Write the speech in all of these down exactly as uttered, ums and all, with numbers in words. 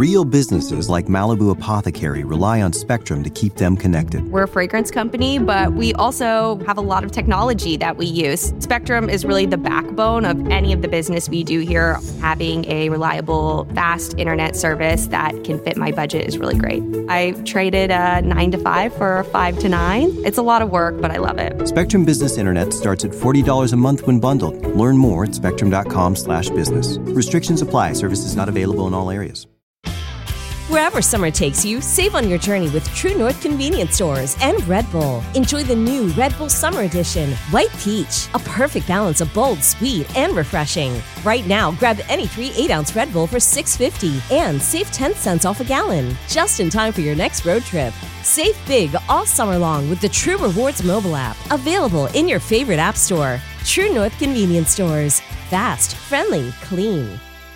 Real businesses like Malibu Apothecary rely on Spectrum to keep them connected. We're a fragrance company, but we also have a lot of technology that we use. Spectrum is really the backbone of any of the business we do here. Having a reliable, fast internet service that can fit my budget is really great. I traded a nine to five for a five to nine. It's a lot of work, but I love it. Spectrum Business Internet starts at forty dollars a month when bundled. Learn more at spectrum.com slash business. Restrictions apply. Services not available in all areas. Wherever summer takes you, save on your journey with True North Convenience Stores and Red Bull. Enjoy the new Red Bull Summer Edition, White Peach, a perfect balance of bold, sweet, and refreshing. Right now, grab any three eight-ounce Red Bull for six dollars and fifty cents and save ten cents off a gallon, just in time for your next road trip. Save big all summer long with the True Rewards mobile app, available in your favorite app store. True North Convenience Stores. Fast, friendly, clean.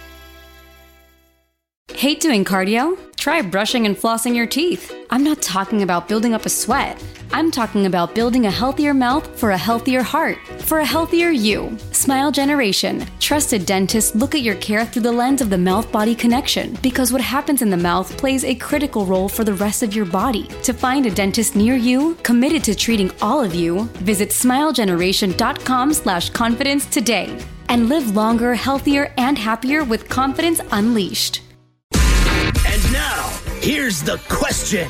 Hate doing cardio? Try brushing and flossing your teeth. I'm not talking about building up a sweat. I'm talking about building a healthier mouth for a healthier heart, for a healthier you. Smile Generation. Trusted dentists look at your care through the lens of the mouth-body connection, because what happens in the mouth plays a critical role for the rest of your body. To find a dentist near you, committed to treating all of you, visit smilegeneration.com slash confidence today. And live longer, healthier, and happier with confidence unleashed. And now, here's the question.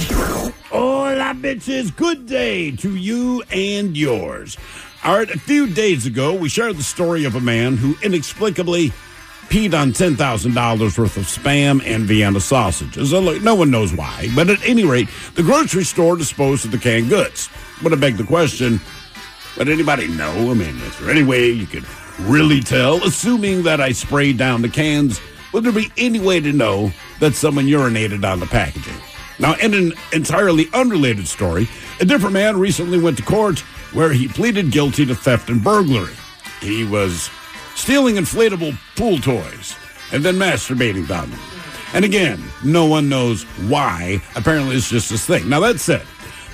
Hola, bitches. Good day to you and yours. All right, a few days ago, we shared the story of a man who inexplicably peed on ten thousand dollars worth of Spam and Vienna sausages. No one knows why, but at any rate, the grocery store disposed of the canned goods. But I beg the question, would anybody know? I mean, is there any way you could really tell? Assuming that I sprayed down the cans, would there be any way to know that someone urinated on the packaging? Now, in an entirely unrelated story, a different man recently went to court where he pleaded guilty to theft and burglary. He was stealing inflatable pool toys and then masturbating on them. And again, no one knows why. Apparently, it's just this thing. Now, that said,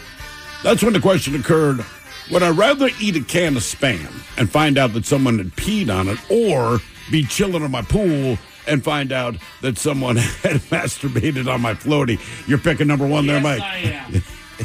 that's when the question occurred, would I rather eat a can of Spam and find out that someone had peed on it, or be chilling in my pool and find out that someone had masturbated on my floaty? You're picking number one yes, there, Mike. I am.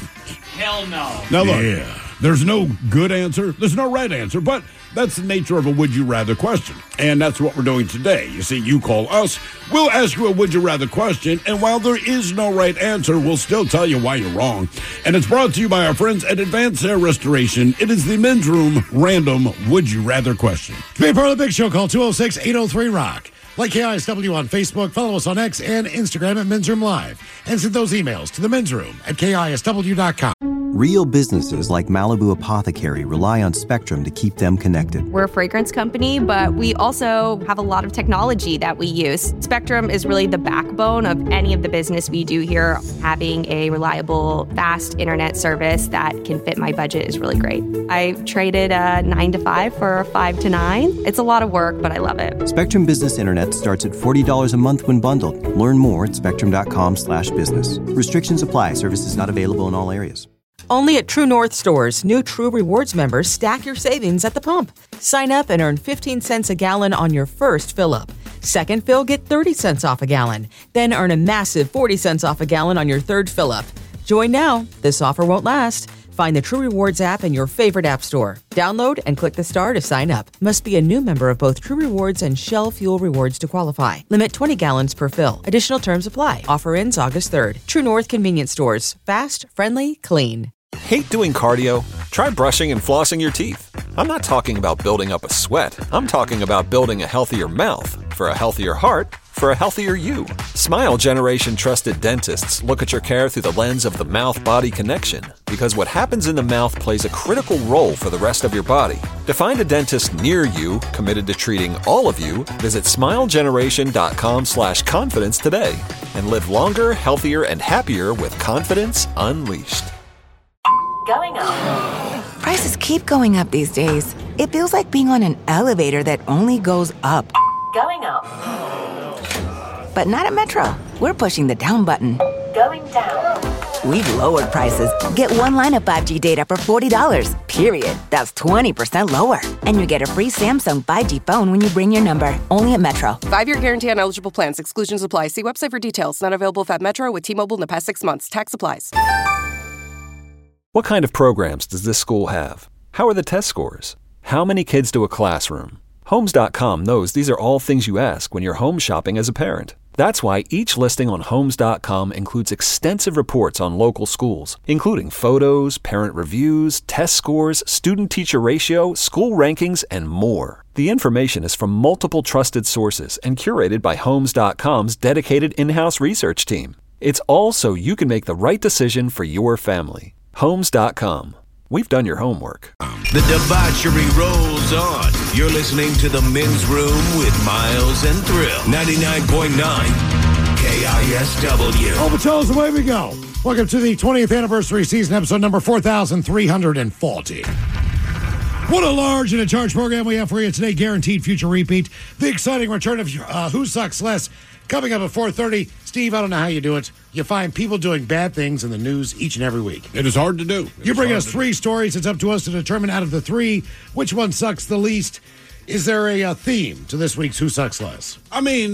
Hell no. Now, look, yeah. There's no good answer. There's no right answer, but that's the nature of a would you rather question. And that's what we're doing today. You see, you call us, we'll ask you a would you rather question, and while there is no right answer, we'll still tell you why you're wrong. And it's brought to you by our friends at Advanced Hair Restoration. It is the Men's Room Random Would You Rather question. To be a part of the big show, call two oh six, eight oh three, rock. Like K I S W on Facebook, follow us on X and Instagram at Men's Room Live, and send those emails to the Men's Room at K I S W dot com. Real businesses like Malibu Apothecary rely on Spectrum to keep them connected. We're a fragrance company, but we also have a lot of technology that we use. Spectrum is really the backbone of any of the business we do here. Having a reliable, fast internet service that can fit my budget is really great. I traded a nine to five for a five to nine. It's a lot of work, but I love it. Spectrum Business Internet starts at forty dollars a month when bundled. Learn more at spectrum.com slash business. Restrictions apply. Services not available in all areas. Only at True North stores, new True Rewards members stack your savings at the pump. Sign up and earn fifteen cents a gallon on your first fill-up. Second fill, get thirty cents off a gallon. Then earn a massive forty cents off a gallon on your third fill-up. Join now. This offer won't last. Find the True Rewards app in your favorite app store. Download and click the star to sign up. Must be a new member of both True Rewards and Shell Fuel Rewards to qualify. Limit twenty gallons per fill. Additional terms apply. Offer ends August third. True North Convenience Stores. Fast, friendly, clean. Hate doing cardio? Try brushing and flossing your teeth. I'm not talking about building up a sweat. I'm talking about building a healthier mouth for a healthier heart, for a healthier you. Smile Generation trusted dentists look at your care through the lens of the mouth-body connection, because what happens in the mouth plays a critical role for the rest of your body. To find a dentist near you, committed to treating all of you, visit smilegeneration.com slash confidence today and live longer, healthier, and happier with confidence unleashed. Going up. Prices keep going up these days. It feels like being on an elevator that only goes up. Going up. But not at Metro. We're pushing the down button. Going down. we've lowered prices. Get one line of five G data for forty dollars, period. That's twenty percent lower. And you get a free Samsung five G phone when you bring your number. Only at Metro. Five-year guarantee on eligible plans. Exclusions apply. See website for details. Not available if at Metro with T-Mobile in the past six months. Tax applies. What kind of programs does this school have? How are the test scores? How many kids to a classroom? Homes dot com knows these are all things you ask when you're home shopping as a parent. That's why each listing on Homes dot com includes extensive reports on local schools, including photos, parent reviews, test scores, student-teacher ratio, school rankings, and more. The information is from multiple trusted sources and curated by Homes dot com's dedicated in-house research team. It's all so you can make the right decision for your family. Homes dot com. We've done your homework. The debauchery rolls on. You're listening to The Men's Room with Miles and Thrill. ninety-nine point nine K I S W. Oh, Patrols, away we go. Welcome to the twentieth anniversary season, episode number four thousand three hundred forty. What a large and a charged program we have for you today. Guaranteed future repeat. The exciting return of uh, Who Sucks Less coming up at four thirty. Steve, I don't know how you do it. You find people doing bad things in the news each and every week. It is hard to do. It you bring us to three do. stories. It's up to us to determine out of the three which one sucks the least. Is there a, a theme to this week's Who Sucks Less? I mean,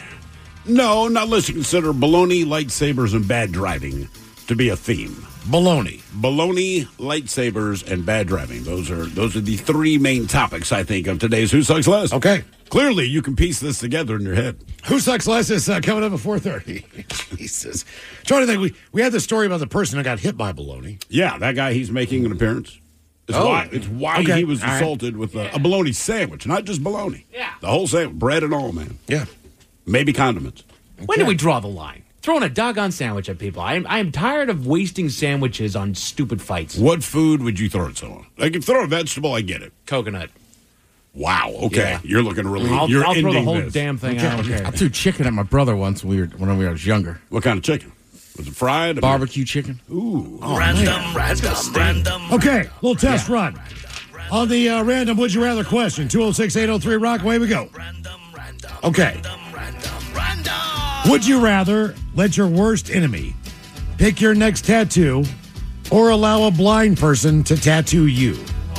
no, not unless you consider baloney, lightsabers, and bad driving to be a theme. Baloney. Baloney, lightsabers, and bad driving. Those are those are the three main topics, I think, of today's Who Sucks Less. Okay. Clearly, you can piece this together in your head. Who Sucks Less is uh, coming up at four thirty. Jesus. Trying to think, we, we had the story about the person who got hit by baloney. Yeah, that guy, he's making an appearance. It's oh. why, it's why okay. he was all assaulted right. with a, a bologna sandwich, not just bologna. Yeah. The whole sandwich, bread and all, man. Yeah. Maybe condiments. Okay. When do we draw the line? Throwing a doggone sandwich at people. I am, I am tired of wasting sandwiches on stupid fights. What food would you throw at someone? Like, if you throw a vegetable, I get it. Coconut. Wow. Okay. Yeah. You're looking really. I'll, you're I'll throw the ending whole this. damn thing. Okay. I don't care. I threw chicken at my brother once when we were when we was younger. What kind of chicken? Was it fried? Barbecue chicken. Ooh. Oh, Random, man. random, random. Okay, little test yeah. run. On the uh, random Would You Rather question, two oh six, eight oh three, Rock, away we go. Random, random, okay. Random, random, random. Would you rather let your worst enemy pick your next tattoo or allow a blind person to tattoo you?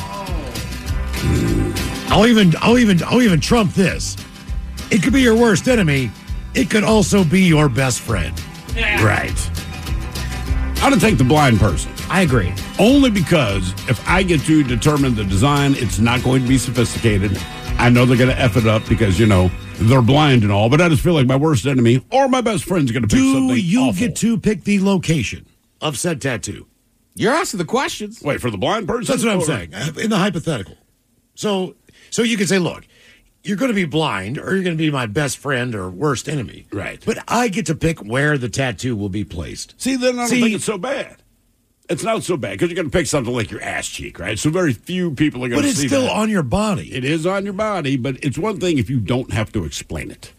I'll even, I'll even, I'll even trump this. It could be your worst enemy. It could also be your best friend. Yeah. Right. I'm going to take the blind person. I agree. Only because if I get to determine the design, it's not going to be sophisticated. I know they're going to F it up because, you know, they're blind and all, but I just feel like my worst enemy or my best friend's going to pick Do something you awful. get to pick the location of said tattoo? You're asking the questions. Wait, for the blind person? That's what I'm or- saying, in the hypothetical. So, so you can say, look, you're going to be blind or you're going to be my best friend or worst enemy. Right. But I get to pick where the tattoo will be placed. See, then I don't See- think it's so bad. It's not so bad because you're going to pick something like your ass cheek, right? So very few people are going But to it's see still that. on your body. It is on your body, but it's one thing if you don't have to explain it.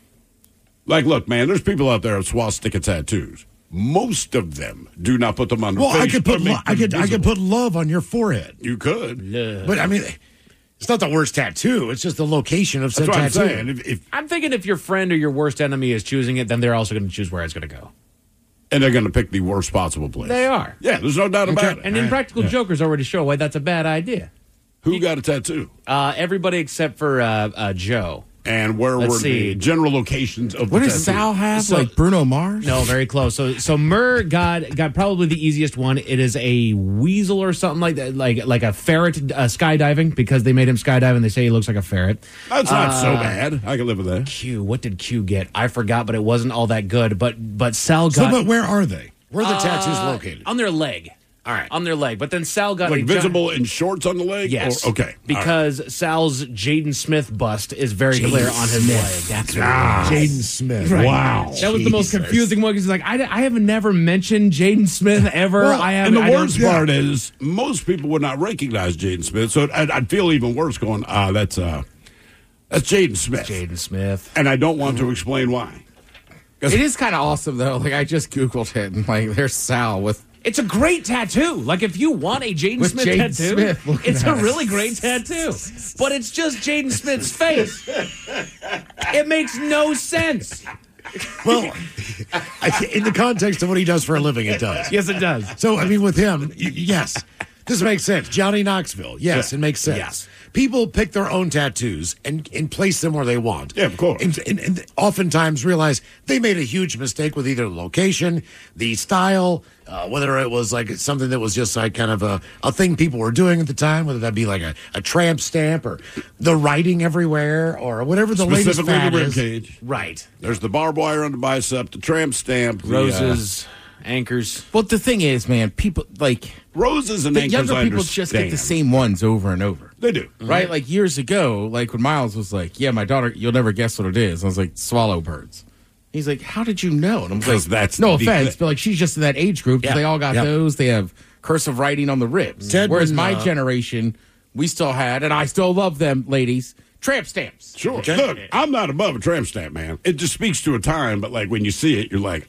Like, look, man, there's people out there with swastika tattoos. Most of them do not put them on their Well, face. I could put or make lo- I could them I could visible. put love on your forehead. You could. But I mean, it's not the worst tattoo. It's just the location of said That's what I'm tattoo. saying. If, if, I'm thinking if your friend or your worst enemy is choosing it, then they're also going to choose where it's going to go. and they're going to pick the worst possible place. They are. Yeah, there's no doubt about it. And Impractical Yeah. Jokers already show why that's a bad idea. Who got a tattoo? Uh, everybody except for uh, uh, Joe. And where Let's were see. the general locations of What the does tattoo? Sal have? So- like Bruno Mars? No, very close. So, so Murr got got probably the easiest one. It is a weasel or something like that, like like a ferret uh, skydiving because they made him skydive and they say he looks like a ferret. That's not so Uh, bad. I can live with that. Q, what did Q get? I forgot, but it wasn't all that good. But but Sal So, got but where are they? Where are the Uh, tattoos located? on their leg. All right. On their leg. But then Sal got Like a gi- visible in shorts on the leg? Yes. Or, okay. All right. Because Sal's Jaden Smith bust is very clear on his leg. That's right. Jaden Smith. Right. Wow. That was the most Jesus. confusing one because he's like, I, I have never mentioned Jaden Smith ever. Well, I have, and the I don't- worst part is most people would not recognize Jaden Smith, so I'd, I'd feel even worse going, ah, that's uh, that's Jaden Smith. Jaden Smith. And I don't want to explain why. It is kind of awesome, though. Like, I just Googled it, and, like, there's Sal with... It's a great tattoo. Like, if you want a Jaden With Smith Jaden tattoo, Smith looking it's a at it. really great tattoo. But it's just Jaden Smith's face. It makes no sense. Well, I, in the context of what he does for a living, it does. Yes, it does. So, I mean, with him, y- yes, this makes sense. Johnny Knoxville, yes, Yeah. it makes sense. Yes. People pick their own tattoos and, and place them where they want. Yeah, of course. And, and, and oftentimes realize they made a huge mistake with either the location, the style, uh, whether it was like something that was just like kind of a, a thing people were doing at the time, whether that be like a, a tramp stamp or the writing everywhere or whatever the latest Specifically fad the rib is. cage. Right. There's the barbed wire on the bicep, the tramp stamp, the, Roses, anchors. Well, the thing is, man, people like uh, roses and the anchors. younger I people just get the understand. same ones over and over. They do. Right? Like years ago, like when Miles was like, yeah, my daughter, you'll never guess what it is. I was like, swallow birds. He's like, how did you know? And I'm like, Because that's no the- offense, but like she's just in that age group. Yeah. They all got Yeah. those. They have cursive writing on the ribs. Ted, Whereas when, my uh, generation, we still had, and I still love them, ladies, tramp stamps. Sure. Okay. Look, I'm not above a tramp stamp, man. It just speaks to a time, but like when you see it, you're like,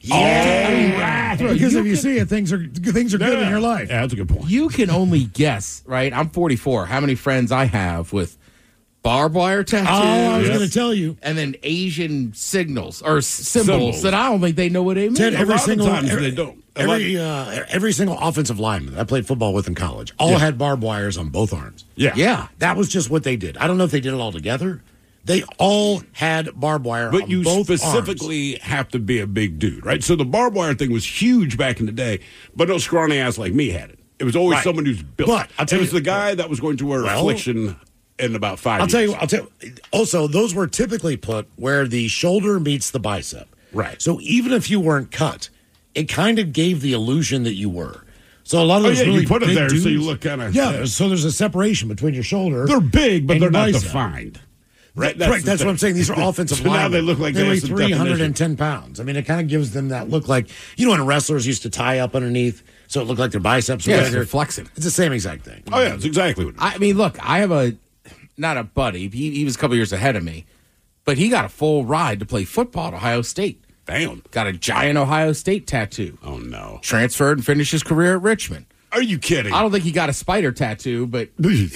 Yeah. oh, Because if you see it, things are things are good in your life. Yeah, that's a good point. You can only guess, right? I'm forty-four. How many friends I have with barbed wire tattoos? Oh, I was Yes. going to tell you. And then Asian signals or s- symbols, Symbols. that I don't think they know what they mean. Ted, A every lot of single times every, they don't. A lot- Every uh, every single offensive lineman that I played football with in college all Yeah. had barbed wires on both arms. Yeah. Yeah. That was just what they did. I don't know if they did it all together. They all had barbed wire But on you both specifically have to be a big dude, right? So the barbed wire thing was huge back in the day, but no scrawny ass like me had it. It was always Right. someone who's built. But I'll tell it was you- the guy that was going to wear Well- affliction in about five arms. I'll years. tell you. I'll tell you. Also, those were typically put where the shoulder meets the bicep. Right. So even if you weren't cut, it kind of gave the illusion that you were. So a lot of Oh, those yeah, you really put it big there so dudes, you look kinda- yeah. yeah. there's- So there's a separation between your shoulder. They're big, but and they're your not bicep. defined. Right, That's that's, the that's what thing. I'm saying. These are offensive So now linemen. they look like they they weigh have some three hundred definition. ten pounds. I mean, it kind of gives them that look like, you know, when wrestlers used to tie up underneath, so it looked like their biceps were Yeah, bigger. they're flexing. It's the same exact thing. Oh, yeah, it's exactly what it is. I mean, look, I have a, not a buddy, he, he was a couple years ahead of me, but he got a full ride to play football at Ohio State. Damn. Got a giant Ohio State tattoo. Oh, no. Transferred and finished his career at Richmond. Are you kidding? I don't think he got a spider tattoo, but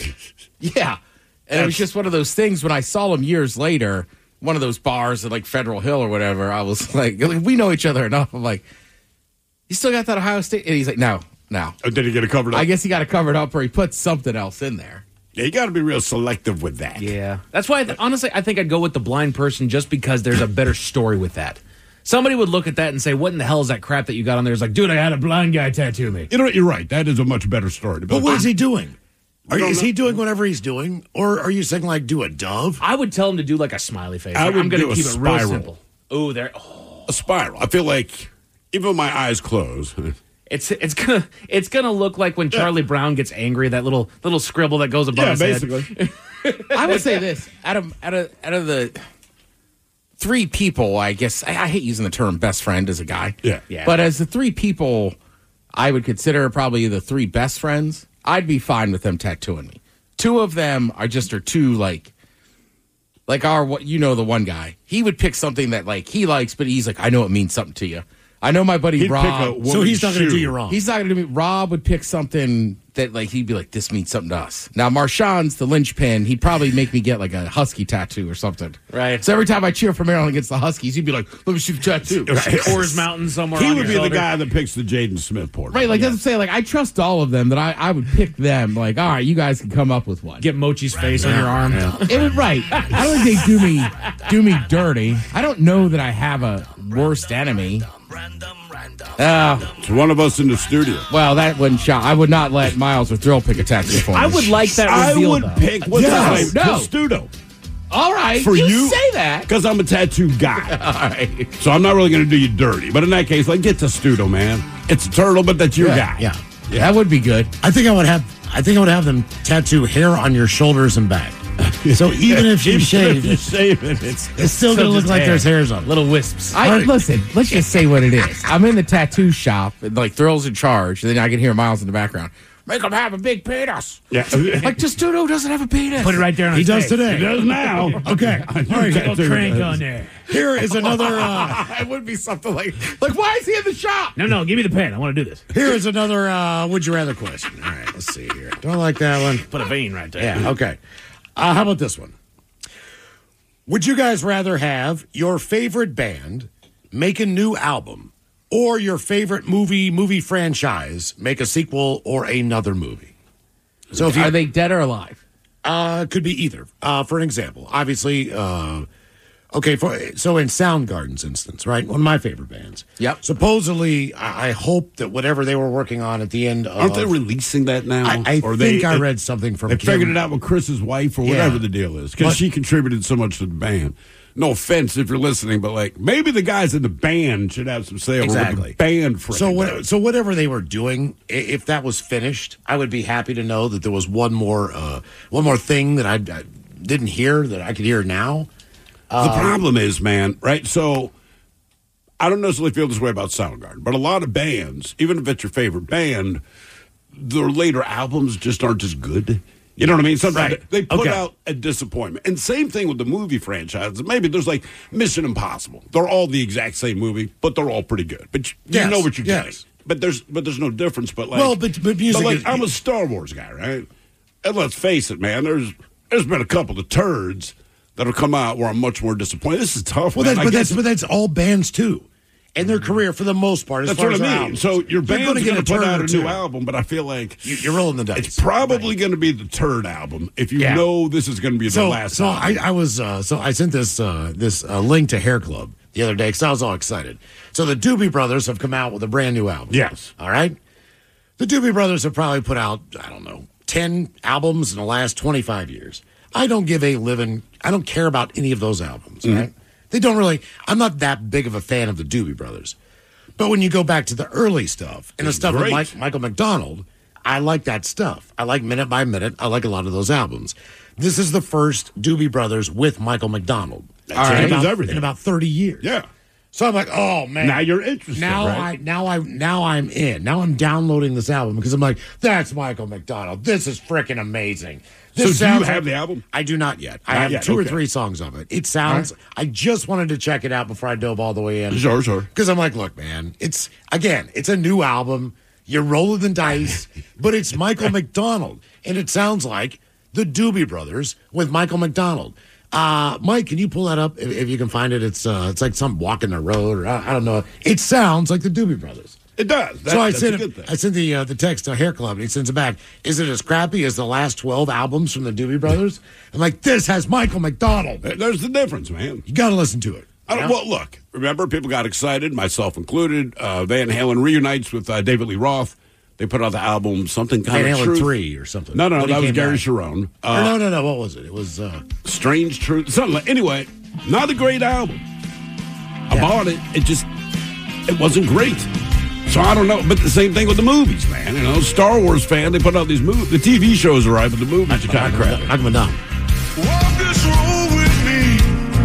yeah. And it was just one of those things when I saw him years later, one of those bars at like Federal Hill or whatever, I was like, we know each other enough. I'm like, you still got that Ohio State? And he's like, no, no. Or did he get it covered up? I guess he got it covered up or he put something else in there. Yeah, you got to be real selective with that. Yeah. That's why, I th- honestly, I think I'd go with the blind person just because there's a better story with that. Somebody would look at that and say, what in the hell is that crap that you got on there? It's like, dude, I had a blind guy tattoo me. You know what? You're right. That is a much better story. To But what is he doing? Are, We don't is know. he doing whatever he's doing? Or are you saying, like, do a dove? I would tell him to do like a smiley face. I Like, would I'm going do to a keep it real spiral. simple. Oh, there. Oh. A spiral. I feel like even with my eyes closed. It's it's gonna it's gonna look like when Charlie Brown gets angry, that little little scribble that goes above Yeah, his basically. head. I would say this out of out of out of the three people, I guess I, I hate using the term best friend as a guy. Yeah. Yeah. But as the three people I would consider probably the three best friends, I'd be fine with them tattooing me. Two of them are just are two like like our what you know the one guy. He would pick something that like he likes, but he's like, I know it means something to you. I know my buddy He'd pick Rob. a woman's So he's not going to shoe. do you wrong. He's not going to do me. Rob would pick something that, like, he'd be like, this means something to us. Now, Marshawn's the linchpin. He'd probably make me get, like, a Husky tattoo or something. Right. So every time I cheer for Maryland against the Huskies, he'd be like, let me see the tattoo. Coors Mountain somewhere. He on would your be the shoulder. guy that picks the Jaden Smith portrait. Right, like, that's what I'm saying. Like, I trust all of them that I, I would pick them. Like, all right, you guys can come up with one. Get Mochi's face on your arm. It would, right. I don't think they do me, do me dirty. I don't know that I have a worst enemy. Oh, It's one of us in the studio. well, that wouldn't shock. I would not let Miles or Thrill pick a tattoo for me. I would like that I reveal, would though. pick what's Yes. his name? No. Testudo. All right, For you, you? say that. Because I'm a tattoo guy. All right. So I'm not really going to do you dirty. But in that case, like, get Testudo, man. It's a turtle, but that's your Yeah, guy. Yeah. That would be good. I think I would have I think I would have them tattoo hair on your shoulders and back. So even if you Even shave if you it, shave it, it's it's still going to look just like hair. there's hairs on it. Little wisps. I listen. Let's just say what it is. I'm in the tattoo shop, and like Thrill's in charge, and then I can hear Miles in the background. Make him have a big penis. yeah. Like Testudo doesn't have a penis. Put it right there on He his does face. today. He does now. Okay. All right. Little crank on there. Here is another uh, It would be something like, like why is he in the shop? No, no, give me the pen. I want to do this. here is another uh, would you rather question. All right, let's see here. Don't like that one. Put a vein right there. Yeah, okay. Uh, how about this one? Would you guys rather have your favorite band make a new album, or your favorite movie movie franchise make a sequel or another movie. So if you, are they dead or alive? Uh, could be either. Uh, for an example, obviously, uh, okay. For so in Soundgarden's instance, right, one of my favorite bands. Yep. Supposedly, I, I hope that whatever they were working on at the end of, aren't they releasing that now? I, I or think they, I read something from. They Kim. figured it out with Chris's wife or whatever Yeah. the deal is because she contributed so much to the band. No offense if you're listening, but like maybe the guys in the band should have some say over Exactly. what the band. So, what, does. so whatever they were doing, i- if that was finished, I would be happy to know that there was one more, uh, one more thing that I, I didn't hear that I could hear now. The Um, problem is, man, right? So I don't necessarily feel this way about Soundgarden, but a lot of bands, even if it's your favorite band, their later albums just aren't as good. You know what I mean? Sometimes Right. they put Okay. out a disappointment. And same thing with the movie franchises. Maybe there's like Mission Impossible. They're all the exact same movie, but they're all pretty good. But you, Yes, you know what you're yes. getting. But there's but there's no difference. But like, Well, but- but music like is- I'm a Star Wars guy, right? And let's face it, man. There's there's been a couple of turds that'll come out where I'm much more disappointed. This is tough. Well, man. that's, I but guess- that's but that's all bands too, and their career for the most part. As That's far what as I their mean. albums. So your You're band's gonna going to put turn out or a two. new album, but I feel like You- You're rolling the dice. it's probably going to be the turd album if you Yeah. know this is going to be the So, last so I, album. I was uh, so I sent this uh, this uh, link to Hair Club the other day because I was all excited. So the Doobie Brothers have come out with a brand new album. Yes. All right. The Doobie Brothers have probably put out I don't know ten albums in the last twenty-five years. I don't give a living. I don't care about any of those albums. Mm-hmm. Right. They don't really. I'm not that big of a fan of the Doobie Brothers. But when you go back to the early stuff and the It's stuff with great. Mike, Michael McDonald, I like that stuff. I like Minute by Minute. I like a lot of those albums. This is the first Doobie Brothers with Michael McDonald. That in changes about, everything. in about thirty years. Yeah. So I'm like, oh man. Now you're interested, Now right? I now I now I'm in. Now I'm downloading this album because I'm like, that's Michael McDonald. This is freaking amazing. So This do you sounds have like- the album? I do not yet. I Not have yet, two or okay. three songs of it. It sounds. I just wanted to check it out before I dove all the way in. Sure, sure. Because I'm like, look, man, it's again, it's a new album. You're rolling the dice, but it's Michael McDonald, and it sounds like the Doobie Brothers with Michael McDonald. Uh, Mike, can you pull that up if, if you can find it? It's uh, it's like some walking the road, or I, I don't know. It sounds like the Doobie Brothers. It does. That, so I that's sent a good it, thing. I sent the uh, the text to Hair Club, and he sends it back. Is it as crappy as the last twelve albums from the Doobie Brothers? I'm like, this has Michael McDonald. There's the difference, man. You got to listen to it. I don't, Yeah. well, look, remember, people got excited, myself included. Uh, Van Halen reunites with uh, David Lee Roth. They put out the album, something kind Van of Halen Truth. three or something. No, no, no, When he that was came Gary back. Sharon. Or Uh, no, no, no. What was it? It was. Uh, Strange Truth, something like. Anyway, not a great album. I bought it. It just, it wasn't great. So I don't know, but the same thing with the movies, man. You know, Star Wars fan, they put out these movies. The T V shows are right, but the movies are kind of crap. Knock him down. Walk this road with me.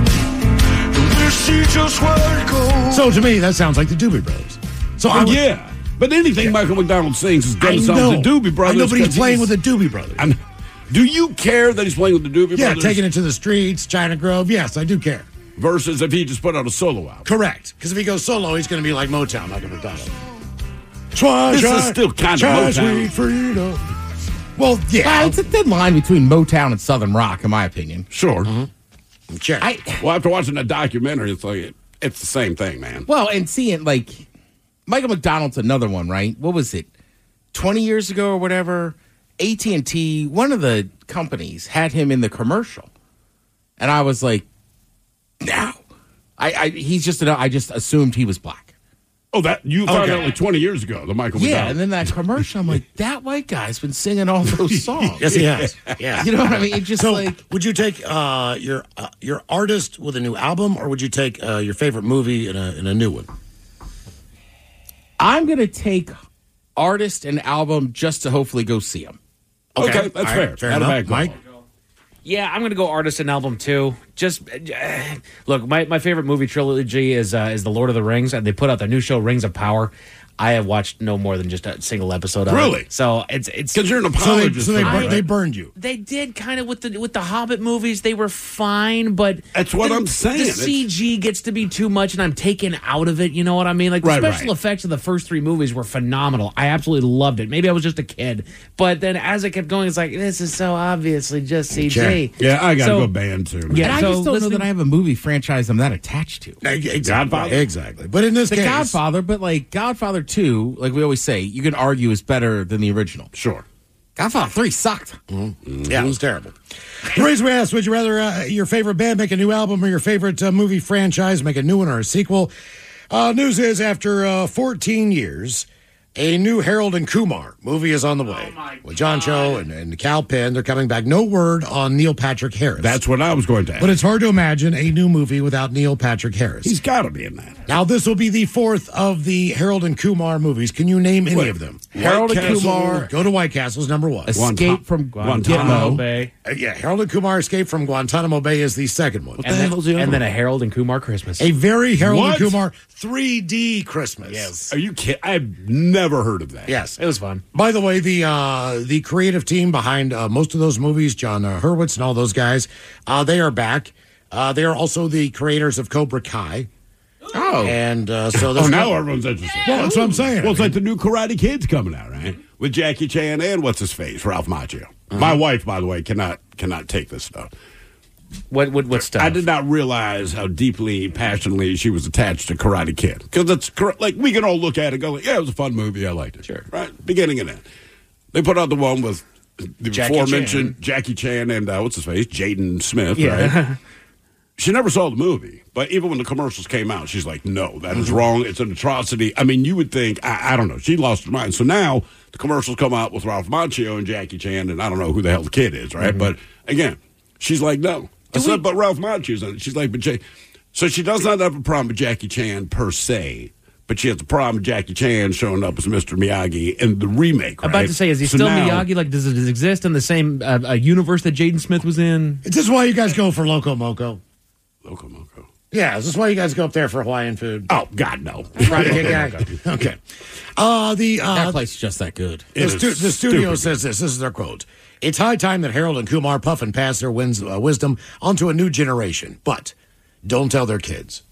We'll see just where it goes. So to me, that sounds like the Doobie Brothers. So I Oh, would, yeah. But anything Michael McDonald sings is I going to sound know. the Doobie Brothers. I know, but he's 'cause playing with the Doobie Brothers. I'm- do you care that he's playing with the Doobie Yeah, Brothers? taking it to the streets, China Grove. Yes, I do care. Versus if he just put out a solo album. Correct. Because if he goes solo, he's going to be like Motown, Michael McDonald. Try, This try, is still kind of try Motown. sweet freedom. Well, yeah. Well, it's a thin line between Motown and Southern rock, in my opinion. Sure. Check. I Well, after watching that documentary, it's like it, it's the same thing, man. well, and seeing like Michael McDonald's another one, right? What was it? Twenty years ago or whatever, A T and T, one of the companies, had him in the commercial, and I was like, "No, I, I he's just an, I just assumed he was black." Oh, that you found Okay. out like twenty years ago, the Michael Yeah, McDonald. and then that commercial, I'm like, that white guy's been singing all those songs. Yes, he has. Yeah. You know what I mean? It just So, like would you take uh, your uh, your artist with a new album, or would you take uh, your favorite movie in a in a new one? I'm gonna take artist and album just to hopefully go see him. Okay, that's All right, fair. fair Not a enough. bad call. Mike? Yeah, I'm gonna go artist and album too. Just uh, look, my, my favorite movie trilogy is uh, is the Lord of the Rings, and they put out the new show Rings of Power. I have watched no more than just a single episode of Really? it. So it's it's Because you're an So they, apologist. so they, for it, bur- right? they burned you. They did kind of with the with the Hobbit movies. They were fine, but That's what the, I'm saying. The It's- C G gets to be too much, and I'm taken out of it. You know what I mean? Like the Right, special right. effects of the first three movies were phenomenal. I absolutely loved it. Maybe I was just a kid, but then as it kept going, it's like this is so obviously just C G. Okay. Yeah, I got to So- go band too. man. Yeah, And I so just don't know listening- that I have a movie franchise I'm that attached to. Exactly. Godfather? Exactly. But in this The case, Godfather, but like Godfather two, like we always say, you can argue is better than the original. Sure. Godfather three sucked. yeah, it was terrible. The reason we asked, would you rather uh, your favorite band make a new album or your favorite uh, movie franchise make a new one or a sequel? Uh, news is after uh, fourteen years, a new Harold and Kumar movie is on the way. With John Cho and, and Cal Penn, they're coming back. No word on Neil Patrick Harris. That's what I was going to ask. But it's hard to imagine a new movie without Neil Patrick Harris. He's got to be in that. Now, this will be the fourth of the Harold and Kumar movies. Can you name any Wait, of them? Harold and Castle- Kumar Go to White Castle's number one. Escape from Guantanamo Gitmo. Bay, Uh, yeah, Harold and Kumar Escape from Guantanamo Bay is the second one. and, then, and then a Harold and Kumar Christmas. A very Harold What? and Kumar three D Christmas. Yes. Are you kidding? I've never heard of that. Yes. It was fun. By the way, the uh, the creative team behind uh, most of those movies, John uh, Hurwitz and all those guys, uh, they are back. Uh, they are also the creators of Cobra Kai. Oh. And uh, so Oh, there's now no- everyone's interested. Well, that's what I'm saying. Well, it's like the new Karate Kid's coming out, right? With Jackie Chan and what's his face, Ralph Macchio. Uh-huh. My wife, by the way, cannot cannot take this stuff. What what what stuff? I did not realize how deeply, passionately she was attached to Karate Kid. Because it's cor- like we can all look at it and go, yeah, it was a fun movie. I liked it. Sure. Right? Beginning and end. They put out the one with the Jackie aforementioned Chan. Jackie Chan and uh, what's his face, Jaden Smith. Yeah. Right? She never saw the movie, but even when the commercials came out, she's like, no, that is wrong. It's an atrocity. I mean, you would think, I, I don't know, she lost her mind. So now the commercials come out with Ralph Macchio and Jackie Chan, and I don't know who the hell the kid is, right? But again, she's like, no. I said, but Ralph Macchio's in it. She's like, but Jay. So she does not have a problem with Jackie Chan per se, but she has a problem with Jackie Chan showing up as Mister Miyagi in the remake, right? I'm about to say, is he So still now- Miyagi? Like, does it exist in the same uh, uh, universe that Jaden Smith was in? Is this why you guys go for Loco Moco? Loco Moco. Yeah, is this why you guys go up there for Hawaiian food? Oh, God, no. Right, yeah, yeah. Okay. Uh, the uh, That place is just that good. The, It stu- is the studio stupid. says this. This is their quote. It's high time that Harold and Kumar puff and pass their wins, uh, wisdom onto a new generation, but don't tell their kids.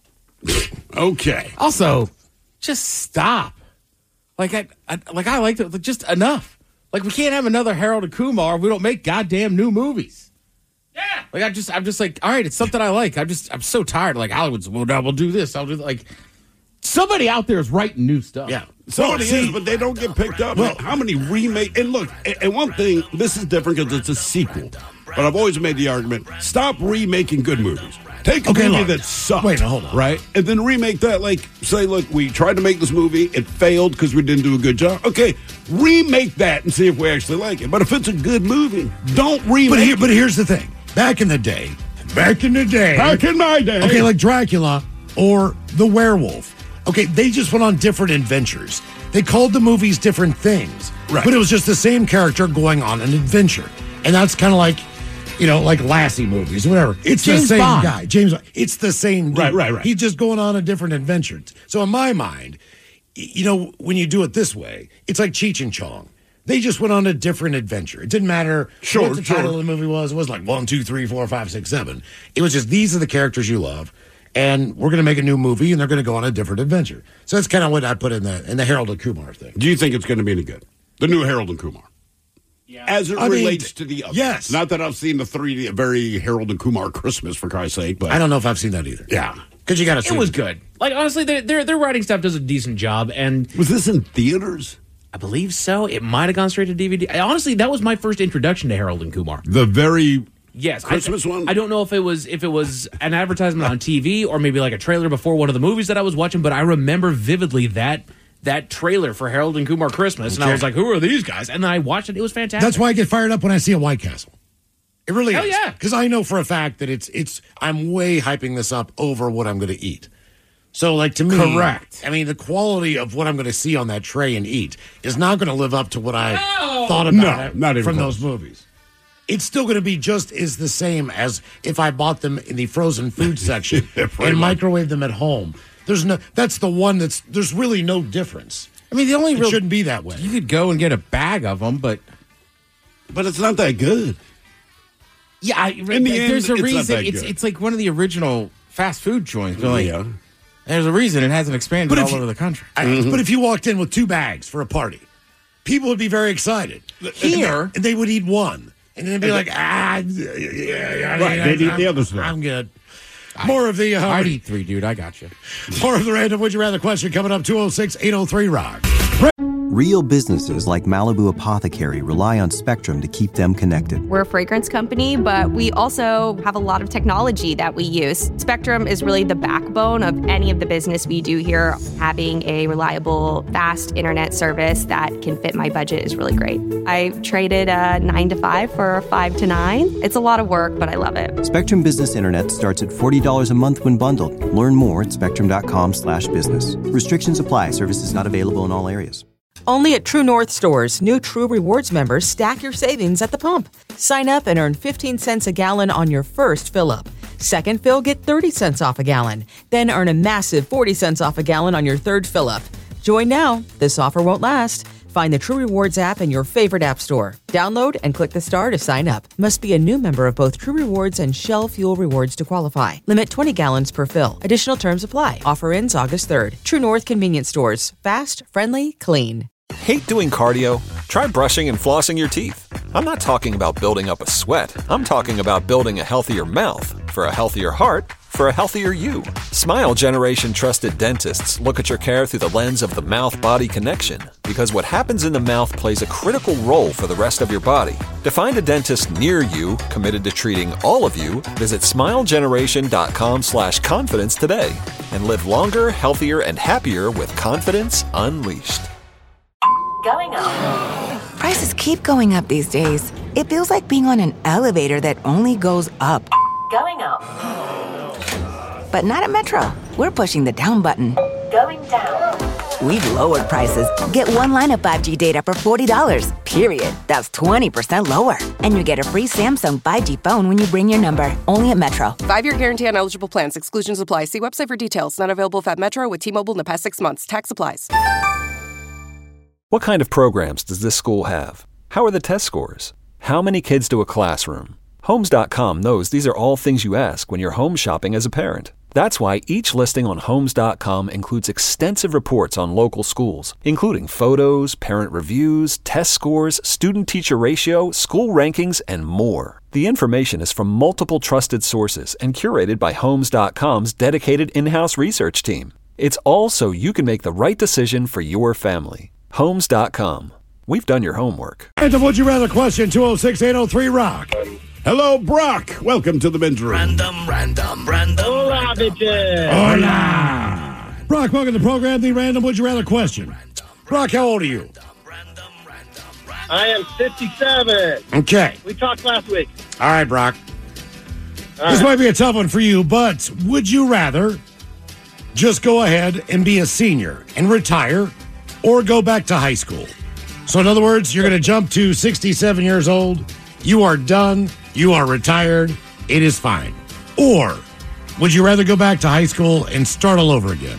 Okay. Also, just stop. Like I, I like I like it. Just enough. Like we can't have another Harold and Kumar. If we don't make goddamn new movies. Yeah. Like I just, I'm just like, all right, it's something I like. I'm just, I'm so tired. Like Hollywood's, well, no, we'll do this. I'll do like. Somebody out there is writing new stuff. Yeah. Somebody Well, see- is, but they don't get picked up. Well, how many remake? And look, and- and one thing, this is different because it's a sequel. But I've always made the argument: stop remaking good movies. Take a Okay, movie look. that sucked. Wait, now, hold on. Right, and then remake that. Like, say, look, we tried to make this movie, it failed because we didn't do a good job. Okay, remake that and see if we actually like it. But if it's a good movie, don't remake. But, here, it. but here's the thing. Back in the day, back in the day, Back in my day, okay, like Dracula or The Werewolf. Okay, they just went on different adventures. They called the movies different things. Right. But it was just the same character going on an adventure. And that's kind of like, you know, like Lassie movies, whatever. It's James the same Bond. guy. James Bond. It's the same dude. Right, right, right. He's just going on a different adventure. So in my mind, y- you know, when you do it this way, it's like Cheech and Chong. They just went on a different adventure. It didn't matter Sure, what the sure. title of the movie was. It was like one, two, three, four, five, six, seven. It was just these are the characters you love, and we're going to make a new movie, and they're going to go on a different adventure. So that's kind of what I put in the in the Harold and Kumar thing. Do you think it's going to be any good? The new Harold and Kumar. As it I mean, relates to the others. yes. Not that I've seen the three D, very Harold and Kumar Christmas, for Christ's sake, but I don't know if I've seen that either. yeah. Because you got to. It was good. Like honestly, their their their writing staff does a decent job, and Was this in theaters? I believe so. It might have gone straight to D V D. I, honestly, that was my first introduction to Harold and Kumar. The very Yes, I- Christmas one? I don't know if it was if it was an advertisement on T V or maybe like a trailer before one of the movies that I was watching, but I remember vividly that that trailer for Harold and Kumar Christmas, and I Okay. was like, "Who are these guys?" And then I watched it; it was fantastic. That's why I get fired up when I see a White Castle. It really Hell is. yeah. Because I know for a fact that it's it's. I'm way hyping this up over what I'm going to eat. So, like to me, Correct. I mean, the quality of what I'm going to see on that tray and eat is not going to live up to what I thought about No, it not even from close. those movies. It's still going to be just as the same as if I bought them in the frozen food section Yeah, pretty and much. microwaved them at home. There's no. That's the one that's. There's really no difference. I mean, the only it real shouldn't be that way. You could go and get a bag of them, but but it's not that good. Yeah, I, in the end, there's a it's reason. Not that it's good. it's like one of the original fast food joints. They're like, yeah. There's a reason it hasn't expanded But if all you- over the country. I- Mm-hmm. But if you walked in with two bags for a party, people would be very excited. Here, and they would eat one, and then be like, ah, yeah, yeah, Right, yeah, they'd eat I'm- the other stuff. I'm good. More of the. Uh, I'd eat three, dude. I got you. More of the random Would You Rather question coming up two oh six, eight oh three rock. Real businesses like Malibu Apothecary rely on Spectrum to keep them connected. We're a fragrance company, but we also have a lot of technology that we use. Spectrum is really the backbone of any of the business we do here. Having a reliable, fast internet service that can fit my budget is really great. I traded a nine to five for a five to nine. It's a lot of work, but I love it. Spectrum Business Internet starts at forty dollars a month when bundled. Learn more at spectrum.com slash business. Restrictions apply. Services not available in all areas. Only at True North stores, new True Rewards members stack your savings at the pump. Sign up and earn fifteen cents a gallon on your first fill-up. Second fill, get thirty cents off a gallon. Then earn a massive forty cents off a gallon on your third fill-up. Join now. This offer won't last. Find the True Rewards app in your favorite app store. Download and click the star to sign up. Must be a new member of both True Rewards and Shell Fuel Rewards to qualify. Limit twenty gallons per fill. Additional terms apply. Offer ends August third. True North Convenience Stores. Fast, friendly, clean. Hate doing cardio? Try brushing and flossing your teeth. I'm not talking about building up a sweat. I'm talking about building a healthier mouth for a healthier heart for a healthier you. Smile Generation trusted dentists look at your care through the lens of the mouth-body connection because what happens in the mouth plays a critical role for the rest of your body. To find a dentist near you committed to treating all of you, visit smilegeneration.com slash confidence today and live longer, healthier, and happier with confidence unleashed. Going up. Prices keep going up these days. It feels like being on an elevator that only goes up. Going up. But not at Metro. We're pushing the down button. Going down. We've lowered prices. Get one line of five G data for forty dollars, period. That's twenty percent lower. And you get a free Samsung five G phone when you bring your number. Only at Metro. Five-year guarantee on eligible plans. Exclusions apply. See website for details. Not available at Metro with T-Mobile in the past six months. Tax applies. What kind of programs does this school have? How are the test scores? How many kids do a classroom? Homes dot com knows these are all things you ask when you're home shopping as a parent. That's why each listing on Homes dot com includes extensive reports on local schools, including photos, parent reviews, test scores, student-teacher ratio, school rankings, and more. The information is from multiple trusted sources and curated by Homes dot com's dedicated in-house research team. It's all so you can make the right decision for your family. Homes dot com. We've done your homework. Random Would You Rather question two oh six, eight oh three rock. Hello, Brock. Welcome to the men's room. Random, random, random. Hola, bitches. Hola. Brock, welcome to the program. The Random Would You Rather question. Brock, how old are you? I am fifty-seven. Okay. We talked last week. All right, Brock. All this right. might be a tough one for you, but would you rather just go ahead and be a senior and retire or go back to high school? So, in other words, you're going to jump to sixty-seven years old. You are done. You are retired. It is fine. Or would you rather go back to high school and start all over again?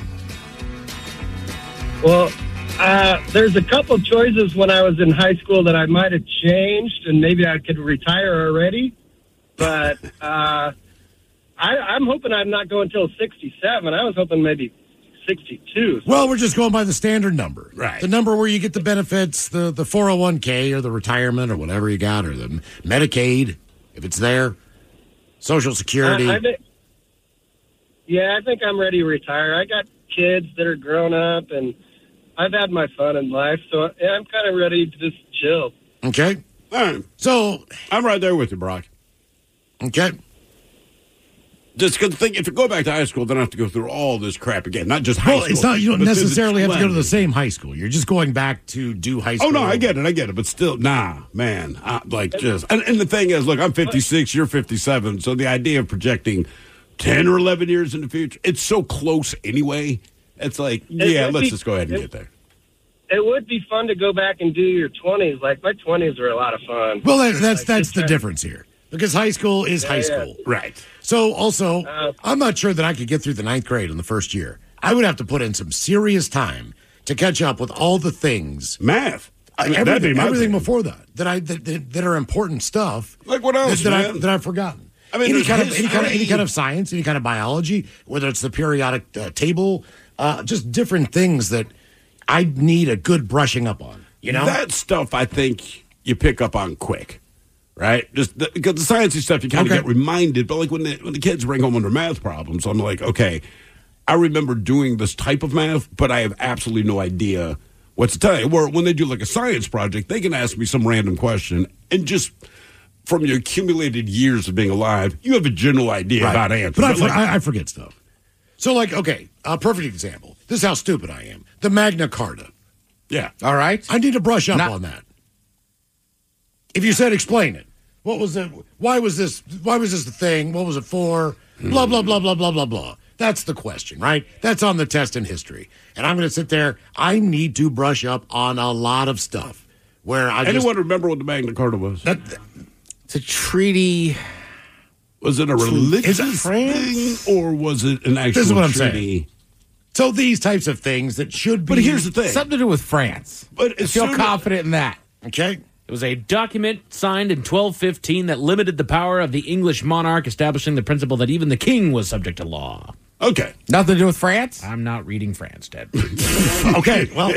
Well, uh, there's a couple choices when I was in high school that I might have changed, and maybe I could retire already. But uh, I, I'm hoping I'm not going until sixty-seven. I was hoping maybe sixty-two. Well, we're just going by the standard number. Right. The number where you get the benefits, the, the four oh one k or the retirement or whatever you got, or the Medicaid, if it's there, Social Security. I, I think, yeah, I think I'm ready to retire. I got kids that are grown up, and I've had my fun in life, so yeah, I'm kind of ready to just chill. Okay. All right. So I'm right there with you, Brock. Okay. Just because think if you go back to high school, then I have to go through all this crap again. Not just high Well, school. it's not. You don't but through the necessarily have to go to the blending. same high school. You're just going back to do high school. Oh no, I get it, I get it, but still, nah, man, I, like just. And, and the thing is, look, I'm fifty-six, you're fifty-seven, so the idea of projecting ten or eleven years in the future, it's so close anyway. It's like, It yeah, would let's be- just go ahead and it- get there. It would be fun to go back and do your twenties. Like, my twenties were a lot of fun. Well, that, that's Like, that's just the trying- difference here because high school is Yeah, high yeah. school. Right. So also, Uh, I'm not sure that I could get through the ninth grade in the first year. I would have to put in some serious time to catch up with all the things. Math. I mean, everything my everything thing. before that that I that, that, that are important stuff. Like what else, that, that, I, man? that I've forgotten. I mean, any there's kind of any kind of any history. kind of science, any kind of biology, whether it's the periodic uh, table, uh, just different things that I need a good brushing up on. You know, that stuff I think you pick up on quick, right? Just the, because the sciencey stuff you kind of Okay. get reminded. But like when the when the kids bring home under math problems, I'm like, okay, I remember doing this type of math, but I have absolutely no idea what to tell you. Where when they do like a science project, they can ask me some random question and just. From your accumulated years of being alive, you have a general idea Right. about answers. But I, But, for- like, I, I forget stuff. So, like, okay, a perfect example. This is how stupid I am. The Magna Carta. yeah. All right. I need to brush up Not- on that. If you said explain it, what was it? Why was this? Why was this the thing? What was it for? Blah blah blah blah blah blah blah. That's the question, right? That's on the test in history. And I'm going to sit there. I need to brush up on a lot of stuff. Where I Anyone just, remember what the Magna Carta was? that, It's a treaty. Was it a religious thing or was it an actual This is what I'm treaty? saying. So these types of things that should be. But here's the thing. Something to do with France. But I as feel soon- confident in that. Okay. It was a document signed in twelve fifteen that limited the power of the English monarch, establishing the principle that even the king was subject to law. Okay. Nothing to do with France? I'm not reading France, Ted. Okay. Well.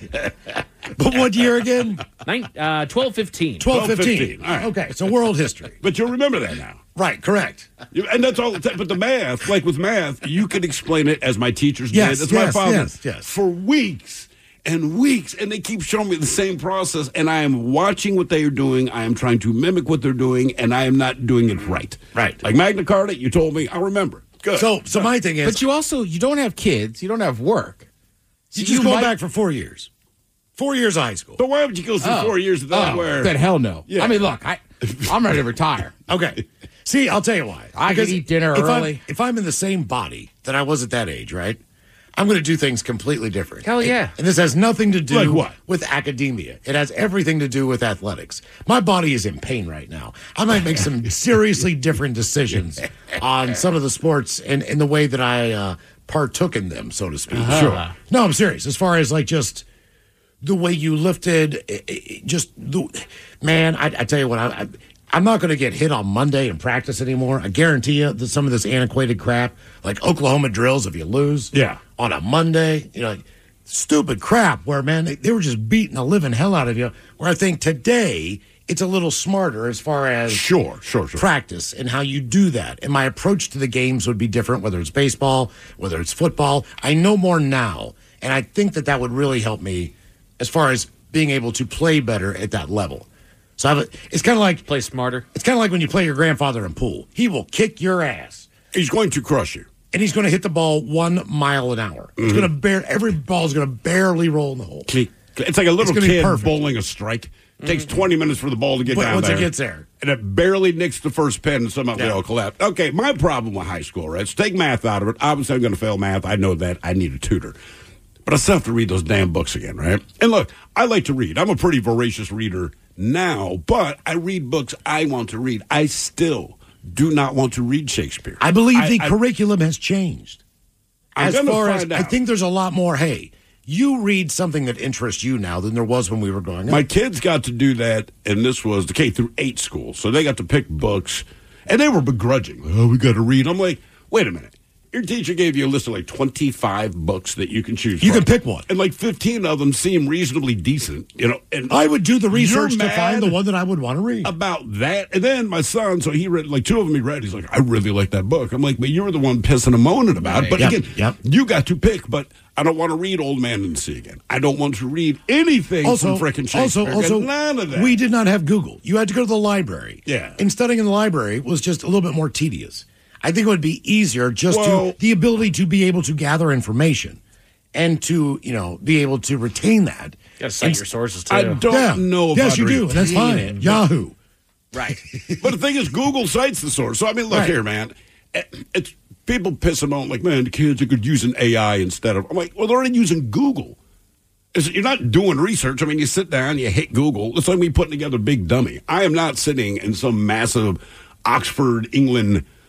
But what year again? Nin- uh, twelve fifteen. twelve fifteen. twelve fifteen. All right. Okay. So world history. But you'll remember that now. Right. Correct. You- And that's all. But the math, like with math, you can explain it as my teachers Yes, did. As yes, my father yes, yes. for weeks and weeks, and they keep showing me the same process. And I am watching what they are doing. I am trying to mimic what they're doing, and I am not doing it right. Right. Like Magna Carta, you told me, I'll remember. Good. So, so my thing is, But you also, you don't have kids. You don't have work. you just go might- back for four years. Four years of high school. But why would you go through Oh. four years of that? Oh, where then hell no. Yeah. I mean, look, I, I'm ready to retire. Okay. See, I'll tell you why. I could Because eat dinner if I'm- early. if I'm in the same body that I was at that age, right? I'm going to do things completely different. Hell yeah. And, and this has nothing to do Like what? with academia. It has everything to do with athletics. My body is in pain right now. I might make some seriously different decisions on some of the sports and, and the way that I uh, partook in them, so to speak. Uh-huh. Sure. No, I'm serious. As far as like just the way you lifted, i- i- just the man. I, I tell you what, I, I, I'm not going to get hit on Monday in practice anymore. I guarantee you that some of this antiquated crap, like Oklahoma drills, if you lose, Yeah. on a Monday, you know, like, stupid crap. Where man, they, they were just beating the living hell out of you. Where I think today it's a little smarter as far as Sure, sure, sure. practice and how you do that. And my approach to the games would be different, whether it's baseball, whether it's football. I know more now, and I think that that would really help me as far as being able to play better at that level. So I have a, it's kind of like Play smarter. it's kind of like when you play your grandfather in pool. He will kick your ass, He's going to crush you. and he's going to hit the ball one mile an hour. It's going to bear every ball's going to barely roll in the hole. It's like a little gonna be kid perfect. bowling a strike. It takes twenty minutes for the ball to get But down once there. it gets there. And it barely nicks the first pin, and somehow they Yeah. all collapse. Okay, my problem with high school, right? So take math out of it. Obviously, I'm going to fail math. I know that. I need a tutor. But I still have to read those damn books again, right? And look, I like to read. I'm a pretty voracious reader now, but I read books I want to read. I still do not want to read Shakespeare. I believe I- the I- curriculum has changed. I'm As gonna far as find I out. think there's a lot more. Hey, you read something that interests you now than there was when we were growing up. My kids got to do that, and this was the K through eight school, so they got to pick books, and they were begrudging. Oh, we got to read. I'm like, wait a minute. Your teacher gave you a list of like twenty-five books that you can choose. You from. can pick one. and like fifteen of them seem reasonably decent. You know, and I would do the You're research to mad find the one that I would want to read. about that. And then my son, so he read like two of them. He read. He's like, I really like that book. I'm like, but you were the one pissing and moaning about it. But Yep, again, yep. you got to pick. But I don't want to read Old Man and the Sea again. I don't want to read anything Also, from frickin' Shakespeare. also, also, none of that. we did not have Google. You had to go to the library. Yeah. And studying in the library was just a little bit more tedious. I think it would be easier just Well- to the ability to be able to gather information and to, you know, be able to retain that. You gotta cite And- your sources, too. I don't Yeah. know. If Yes, I'd you do, and that's retain fine. it, but- Yahoo. Right. But the thing is, Google cites the source. So I mean, look Right. here, man. It- It's people piss them on like, man, the kids are good using A I instead of. I'm like, well, they're already using Google. It's, you're not doing research. I mean, you sit down, you hit Google. It's like me putting together Big Dummy. I am not sitting in some massive Oxford, England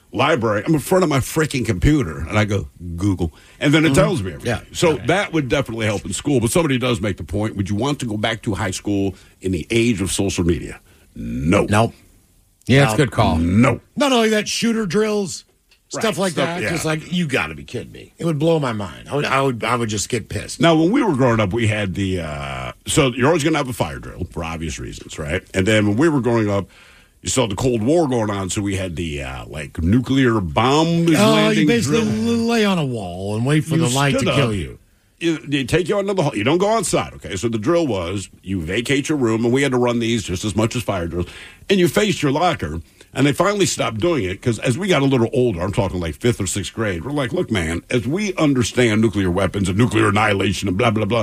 library. I'm in front of my freaking computer, and I go, Google. And then it Mhm. tells me everything. Yeah. So that would definitely help in school. But somebody does make the point, would you want to go back to high school in the age of social media? No. Nope. Yeah, it's No. a good call. No. Not only that, shooter drills, stuff Right, like stuff- that. yeah. Just like, you got to be kidding me. It would blow my mind. I would, I would, I would just get pissed. Now, when we were growing up, we had the, uh, so you're always going to have a fire drill for obvious reasons, right? And then when we were growing up, you saw the Cold War going on, so we had the, uh, like, nuclear bomb is Oh, landing you basically drill. lay on a wall and wait for You the light to stood kill up. you. You, they take you out into the hall. You don't go outside, okay? So the drill was you vacate your room, and we had to run these just as much as fire drills, and you faced your locker. And they finally stopped doing it because as we got a little older, I'm talking like fifth or sixth grade, we're like, look, man, as we understand nuclear weapons and nuclear annihilation and blah, blah, blah,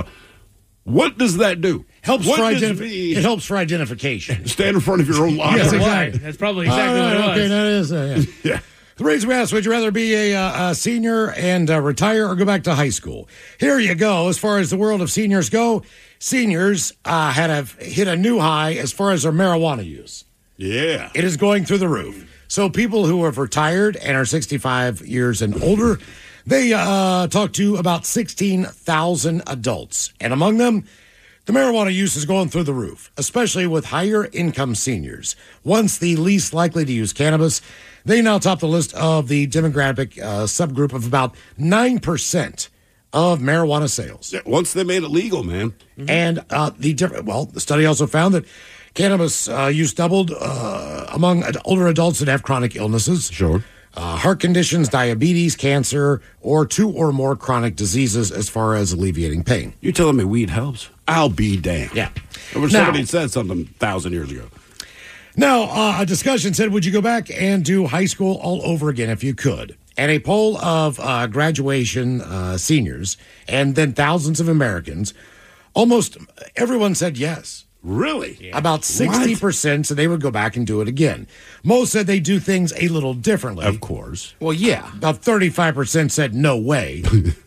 what does that do? Helps what for does identif- the- It helps for identification. Stand in front of your own locker. Yes, exactly. That's probably exactly All right, what it was. Okay, that is. Uh, yeah. Yeah. The reason we asked, would you rather be a, uh, a senior and uh, retire or go back to high school? Here you go. As far as the world of seniors go, seniors uh, had a, hit a new high as far as their marijuana use. Yeah. It is going through the roof. So people who have retired and are sixty-five years and older, they uh, talked to about sixteen thousand adults. And among them, the marijuana use is going through the roof, especially with higher income seniors. Once the least likely to use cannabis, they now top the list of the demographic uh, subgroup of about nine percent of marijuana sales. Once they made it legal, man. And uh, the different, well, the study also found that cannabis uh, use doubled uh, among ad- older adults that have chronic illnesses. Sure. Uh, heart conditions, diabetes, cancer, or two or more chronic diseases as far as alleviating pain. You're telling me weed helps? I'll be damned. Yeah. I wish Now- somebody had said something a thousand years ago. Now, uh, a discussion said, would you go back and do high school all over again if you could? And a poll of uh, graduation uh, seniors and then thousands of Americans, almost everyone said yes. Really? About sixty percent said they would go back and do it again. Most said they do things a little differently. Of course. Well, yeah. About thirty-five percent said no way.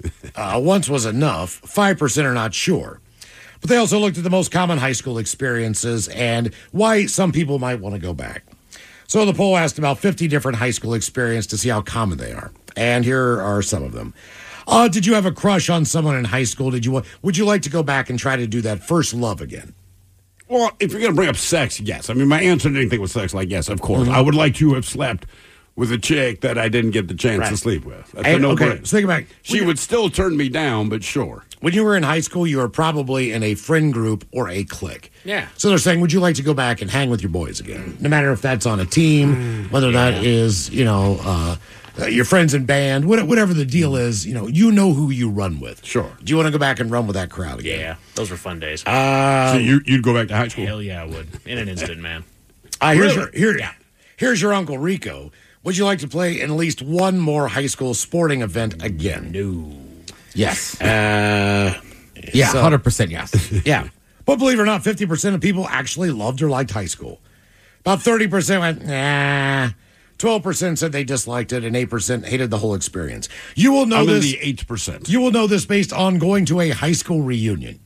uh, once was enough. five percent are not sure. But they also looked at the most common high school experiences and why some people might want to go back. So the poll asked about fifty different high school experiences to see how common they are. And here are some of them. Uh, did you have a crush on someone in high school? Did you wa- Would you like to go back and try to do that first love again? Well, if you're going to bring up sex, yes. I mean, my answer to anything with sex, like, yes, of course. Mhm. I would like to have slept with a chick that I didn't get the chance Right. to sleep with. That's And- a no-brainer. okay, so think about it. She would still turn me down, but sure. When you were in high school, you were probably in a friend group or a clique. Yeah. So they're saying, would you like to go back and hang with your boys again? No matter if that's on a team, whether that is, you know, uh, uh, your friends in band, what- whatever the deal is, you know, you know who you run with. Sure. Do you want to go back and run with that crowd again? Yeah, those were fun days. Uh, So you, you'd go back to high school? Hell yeah, I would. In an instant, man. Uh, here's Really? your here, here's your Uncle Rico. Would you like to play in at least one more high school sporting event again? No. Yes. Uh, Yeah, so- one hundred percent yes. Yeah. But believe it or not, fifty percent of people actually loved or liked high school. About thirty percent went, nah. twelve percent said they disliked it, and eight percent hated the whole experience. You will know I'm in this. the eight percent. You will know this based on going to a high school reunion.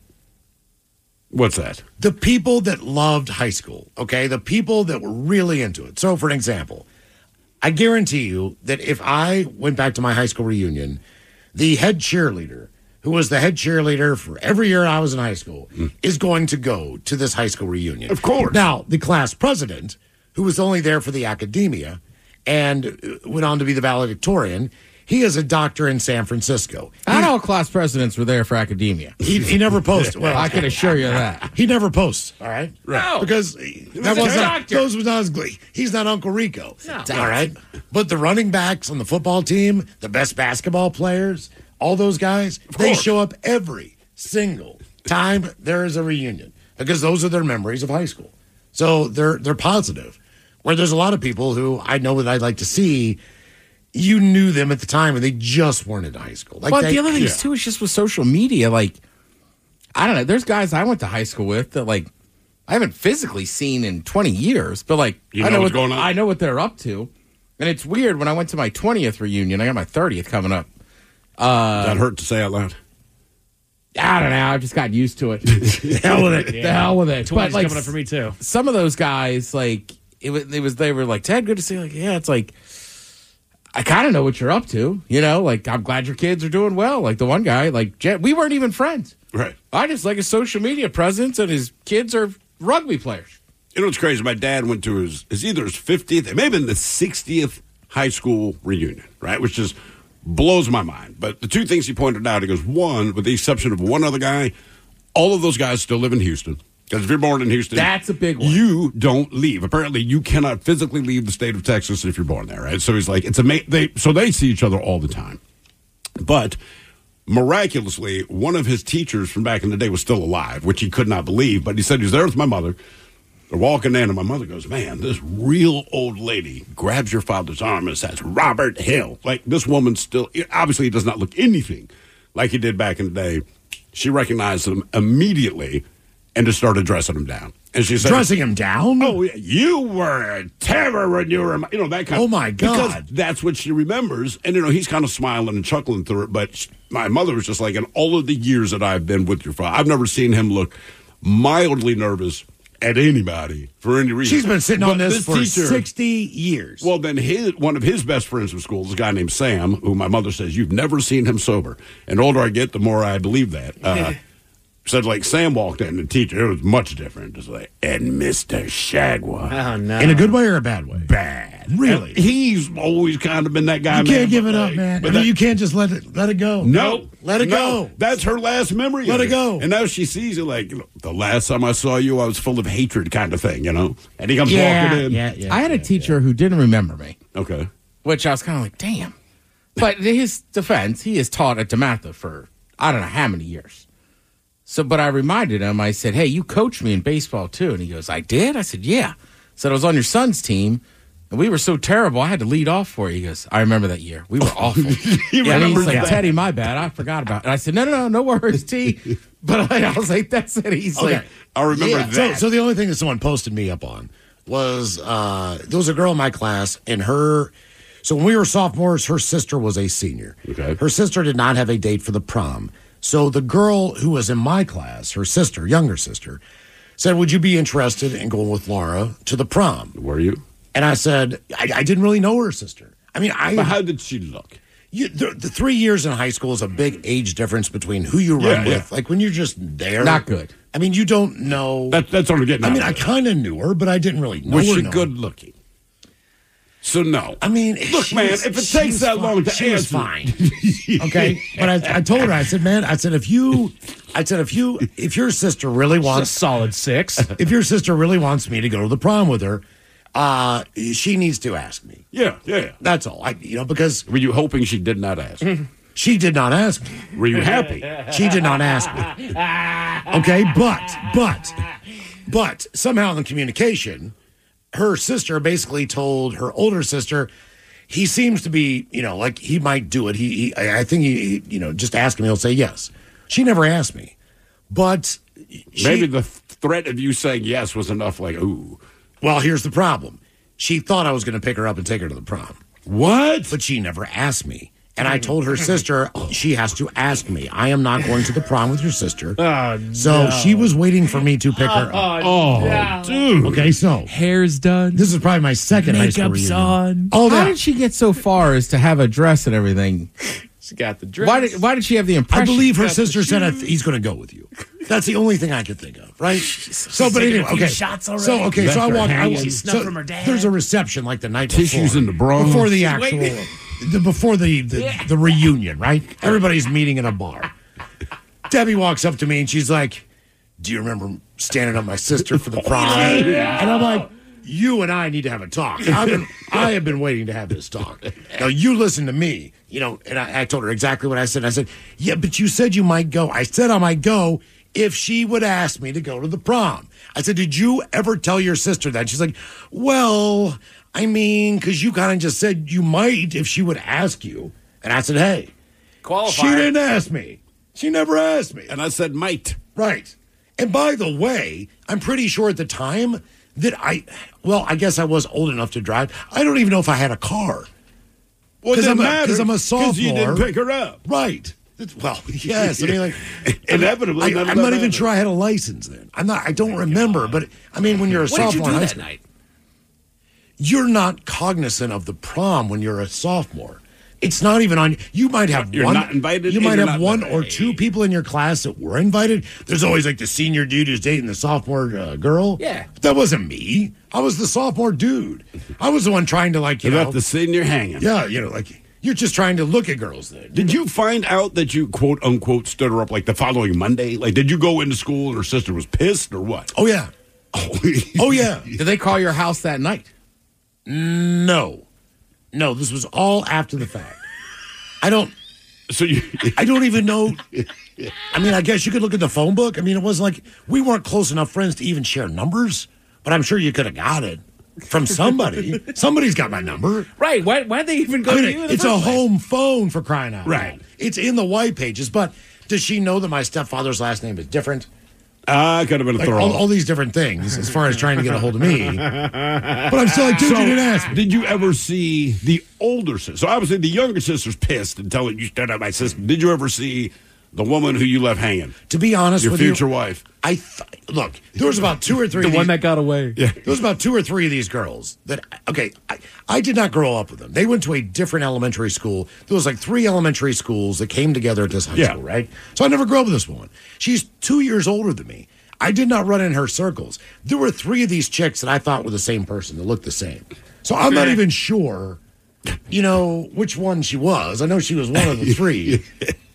What's that? The people that loved high school, okay? The people that were really into it. So, for an example, I guarantee you that if I went back to my high school reunion, the head cheerleader, who was the head cheerleader for every year I was in high school, is going to go to this high school reunion. Of course. Now, the class president, who was only there for the academia and went on to be the valedictorian, he is a doctor in San Francisco. Not all class presidents were there for academia. He, he never posts. Well, I can assure you that. He never posts. All right, No. because that a was not, doctor. those was not his glee. He's not Uncle Rico. No. All right, but the running backs on the football team, the best basketball players, all those guys, they course. show up every single time there is a reunion because those are their memories of high school. So they're they're positive. Where there's a lot of people who I know that I'd like to see. You knew them at the time, and they just weren't in high school. Like But they- the other thing yeah. is too is just with social media. Like, I don't know. There's guys I went to high school with that like I haven't physically seen in twenty years, but like You I know know what's what going on? I know what they're up to, and it's weird when I went to my twentieth reunion. I got my thirtieth coming up. Uh, that hurt to say out loud. I don't know. I've just gotten used to it. The hell with it. The hell with it. twenty's But like coming up for me, too. some of those guys, like it was, it was they were like, Ted, good to see you. Like, yeah, it's like I kind of know what you're up to. You know, like, I'm glad your kids are doing well. Like the one guy, like, Jet, we weren't even friends. Right. I just like his social media presence, and his kids are rugby players. You know what's crazy? My dad went to his, his either his fiftieth, it may have been the sixtieth high school reunion, right? Which just blows my mind. But the two things he pointed out, he goes, one, with the exception of one other guy, all of those guys still live in Houston. Because if you're born in Houston, that's a big one. You don't leave. Apparently, you cannot physically leave the state of Texas if you're born there, right? So he's like, it's ama- they So they see each other all the time. But miraculously, one of his teachers from back in the day was still alive, which he could not believe. But he said he was there with my mother. They're walking in, and my mother goes, man, this real old lady grabs your father's arm and says, Robert Hill. Like, this woman still, obviously, he does not look anything like he did back in the day. She recognized him immediately and just started dressing him down. And she said, dressing him down? Oh, yeah, you were a terror when you were, you know, that kind oh of. Oh, my God. Because that's what she remembers. And, you know, he's kind of smiling and chuckling through it. But she, my mother was just like, in all of the years that I've been with your father, I've never seen him look mildly nervous at anybody for any reason. She's been sitting but on this, this for teacher, sixty years. Well, then his, one of his best friends from school is a guy named Sam, who my mother says, you've never seen him sober. And the older I get, the more I believe that. Uh, said, like, Sam walked in, the teacher, it was much different. Just like, and Mister Shagwa. Oh, no. In a good way or a bad way? Bad. Really? And he's always kind of been that guy. You man, can't give it but, up, like, man. I but mean, that, you can't just let it let it go. No. Let it no. go. That's her last memory. Let of it go. And now she sees it like, you know, the last time I saw you, I was full of hatred kind of thing, you know? And he comes yeah, walking in. Yeah, yeah, I had a teacher yeah. who didn't remember me. Okay. Which I was kind of like, damn. But in his defense, he has taught at DeMatha for I don't know how many years. So, but I reminded him, I said, hey, you coached me in baseball too. And he goes, I did? I said, yeah. I said, I was on your son's team, and we were so terrible, I had to lead off for you. He goes, I remember that year. We were awful. yeah, and he's like, that. Teddy, my bad. I forgot about it. And I said, no, no, no, no worries, T. But I, I was like, that's it. He's okay. like, I remember yeah. that. So, so the only thing that someone posted me up on was uh, there was a girl in my class, and her, so when we were sophomores, her sister was a senior. Okay. Her sister did not have a date for the prom. So the girl who was in my class, her sister, younger sister, said, would you be interested in going with Laura to the prom? Were you? And I said, I, I didn't really know her sister. I mean, I. But how did she look? You, the, the three years in high school is a big age difference between who you run yeah, with. yeah. Like when you're just there. Not good. I mean, you don't know. That, that's what I'm getting I at. mean, I kind of knew her, but I didn't really know was her. she know. good looking? So no. I mean, look, man, was, if it takes that fine. long to she answer, was fine. Okay, but I, I told her, I said, man, I said, if you, I said, if you, if your sister really wants a solid six, if your sister really wants me to go to the prom with her, uh, she needs to ask me. Yeah, yeah, yeah. That's all. I, you know, because were you hoping she did not ask? She did not ask me. Were you happy? She did not ask me. Okay, but, but, but somehow in the communication, her sister basically told her older sister, he seems to be, you know, like he might do it. He, he I think he, you know, just ask him, he'll say yes. She never asked me, but she, maybe the threat of you saying yes was enough. Like, ooh. Well, here's the problem. She thought I was going to pick her up and take her to the prom. What? But she never asked me. And I told her sister, she has to ask me. I am not going to the prom with your sister. Oh, so no. she was waiting for me to pick her up. Oh, no. dude. Okay, so. Hair's done. This is probably my second high school Makeup's reunion. on. All How that. did she get so far as to have a dress and everything? She got the dress. Why did, why did she have the impression? I believe her got sister the said I shoes. th- he's going to go with you. That's the only thing I could think of, right? So, but taken anyway, a few okay. shots already. So, okay, so I Left her walk. I, hanging. She snuck so from her dad. There's a reception like the night Tissues before, in the bra. before the She's actual, waiting. the, before the the, the reunion, right? Everybody's meeting in a bar. Debbie walks up to me and she's like, "Do you remember standing up my sister for the prom?" And I'm like, "You and I need to have a talk. I've been, I have been waiting to have this talk. Now you listen to me, you know." And I, I told her exactly what I said. I said, "Yeah, but you said you might go." I said I might go if she would ask me to go to the prom. I said, "Did you ever tell your sister that?" She's like, "Well, I mean, because you kind of just said you might if she would ask you." And I said, "Hey, Qualifier. she didn't ask me. She never asked me." And I said, might. Right. And by the way, I'm pretty sure at the time that I, well, I guess I was old enough to drive. I don't even know if I had a car. Well, Because it I'm, a- matters 'cause I'm a sophomore. because you didn't pick her up. Right. It's- Well, yes. I mean, like, Inevitably, I, none of I'm that not even matters. sure I had a license then. I'm not, I don't remember, but I mean, when you're a What did you sophomore do in high that school. night? you're not cognizant of the prom when you're a sophomore. It's not even on. You might have You're one. not invited, You and might you're have not one invited. or two people in your class that were invited. There's always like the senior dude who's dating the sophomore uh, girl. Yeah. That wasn't me. I was the sophomore dude. I was the one trying to like you You know. left the senior hanging. Yeah, you know, like you're just trying to look at girls then. Did you find out that you quote unquote stood her up like the following Monday? Like, did you go into school and her sister was pissed or what? Oh yeah. Oh, oh yeah. Did they call your house that night? No, no. This was all after the fact. I don't. So you. I don't even know. I mean, I guess you could look at the phone book. I mean, it wasn't like we weren't close enough friends to even share numbers. But I'm sure you could have got it from somebody. Somebody's got my number. Right. Why, why'd they even go I to mean, you? in the it's first a place? home phone for crying out loud. Right. It's in the white pages. But does she know that my stepfather's last name is different? Ah, uh, could have been a Like, throw. all, all these different things as far as trying to get a hold of me. But I'm still like, dude, So, you didn't ask me. did you ever see the older sister? So obviously the younger sister's pissed and telling you stood up my sister. Did you ever see the woman who you left hanging? To be honest Your with future you, wife. I th- look. There was about two or three. The of one these, that got away. Yeah. There was about two or three of these girls that. Okay, I, I did not grow up with them. They went to a different elementary school. There was like three elementary schools that came together at this high Yeah. school, right? So I never grew up with this woman. She's two years older than me. I did not run in her circles. There were three of these chicks that I thought were the same person that looked the same. So I'm not even sure, you know, which one she was. I know she was one of the three.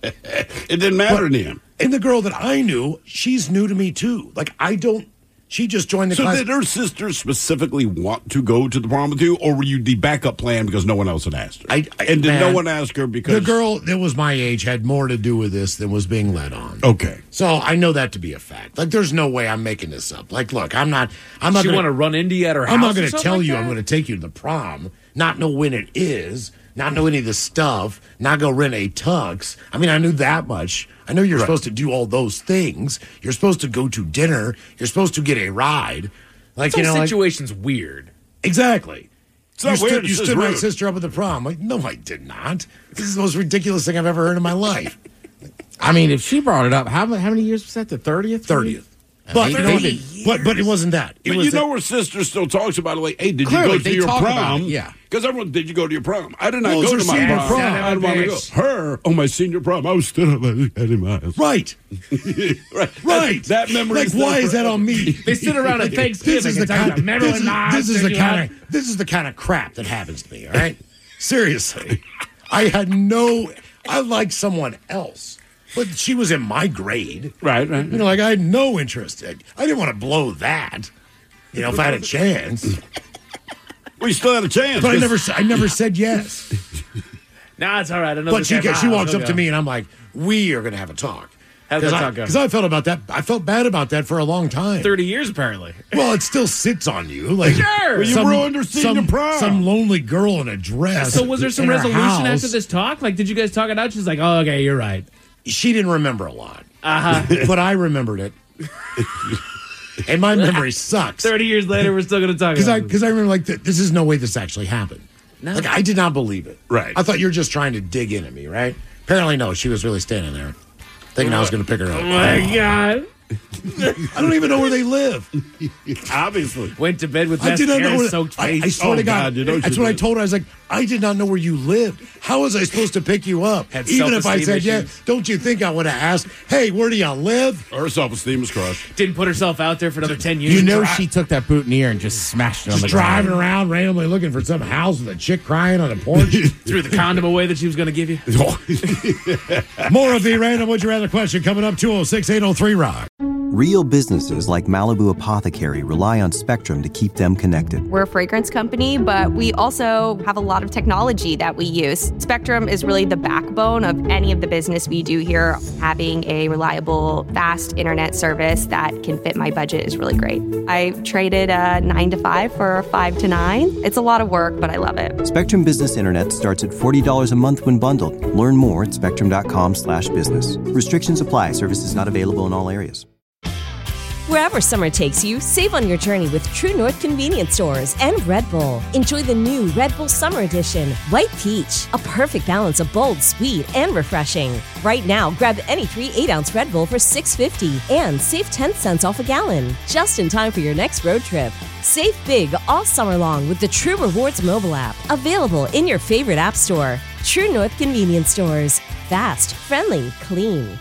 It didn't matter But- to him. And the girl that I knew, she's new to me too. Like I don't. She just joined the So class. did her sister specifically want to go to the prom with you, or were you the backup plan because no one else had asked her? I, I- and did no man, one ask her because the girl that was my age had more to do with this than was being led on. Okay. So I know that to be a fact. Like, there's no way I'm making this up. Like, look, I'm not. I'm not. She gonna, want to run into you at her house. I'm not or going to something tell like you that? I'm going to take you to the prom. Not know when it is. Not know any of the stuff. Not go rent a tux. I mean, I knew that much. I know you're Right. supposed to do all those things. You're supposed to go to dinner. You're supposed to get a ride. Like, This you know, whole like, situation's weird. exactly. It's not you weird, stood, it's you just stood my rude. sister up at the prom. Like, no, I did not. This is the most ridiculous thing I've ever heard in my life. I mean, if she brought it up, how, how many years was that? The thirtieth? thirtieth. But, They- but, they- but but it wasn't that. It But was you that- know her sister still talks about it like, hey, did Clearly, you go they to your talk about prom? it, yeah. Because everyone, did you go to your prom? I did not Well, go it's to her my senior prom. prom. I didn't want to go. Bitch. Her, oh, my senior prom, I was stood up at Eddie Miles. right, right. right. That, that memory Like, is why there is that forever. on me? They sit around at Thanksgiving This is the and talk kind. about Marilyn This is, Monroe this is the and kind of. This is the kind of crap that happens to me. All right, seriously. I had no. I liked someone else, but she was in my grade. Right, right. You know, like I had no interest. I didn't want to blow that. You know, if I had a chance, Well, you still had a chance. but I 'cause- never. I never said yes. Nah, it's all right. Another But she guy- she Ah, walks she'll up to go. me and I'm like, we are going to have a talk. How'd that talk go? Because I, felt about that. I felt bad about that for a long time. thirty years, apparently. Well, it still sits on you. Like, Sure. Well, you ruined her senior some, prom. some lonely girl in a dress. So was there some in her resolution house. after this talk? Like, did you guys talk it out? She's like, oh, okay, you're right. She didn't remember a lot, Uh-huh. but I remembered it. And my memory sucks. thirty years later, we're still going to talk Because about I, it. because I remember, like, th- this is no way this actually happened. No. Like, I did not believe it. Right. I thought you were just trying to dig in at me, right? Apparently, no. She was really standing there, thinking I was going to pick her up. Oh, my God. I don't even know where they live. Obviously. Went to bed with I did not know where. soaked I, face. I swear Oh, to God, God, you know that's you what I did. told her. I was like, I did not know where you lived. How was I supposed to pick you up? Had Even if I self-esteem said yeah, issues. don't you think I would have asked? Hey, where do you live? Her self-esteem is crushed. Didn't put herself out there for another ten years. You know Dri- she took that boutonniere and just smashed it on Just the driving ground. around randomly looking for some house with a chick crying on a porch. Threw the condom away that she was going to give you. More of the random Would You Rather question coming up. two oh six, eight oh three, rock. Real businesses like Malibu Apothecary rely on Spectrum to keep them connected. We're a fragrance company, but we also have a lot of technology that we use. Spectrum is really the backbone of any of the business we do here. Having a reliable, fast internet service that can fit my budget is really great. I traded a nine to five for a five to nine. It's a lot of work, but I love it. Spectrum Business Internet starts at forty dollars a month when bundled. Learn more at spectrum dot com slash business. Restrictions apply. Services not available in all areas. Wherever summer takes you, save on your journey with True North Convenience Stores and Red Bull. Enjoy the new Red Bull Summer Edition, White Peach, a perfect balance of bold, sweet, and refreshing. Right now, grab any three eight-ounce Red Bull for six fifty and save ten cents off a gallon, just in time for your next road trip. Save big all summer long with the True Rewards mobile app, available in your favorite app store. True North Convenience Stores. Fast, friendly, clean.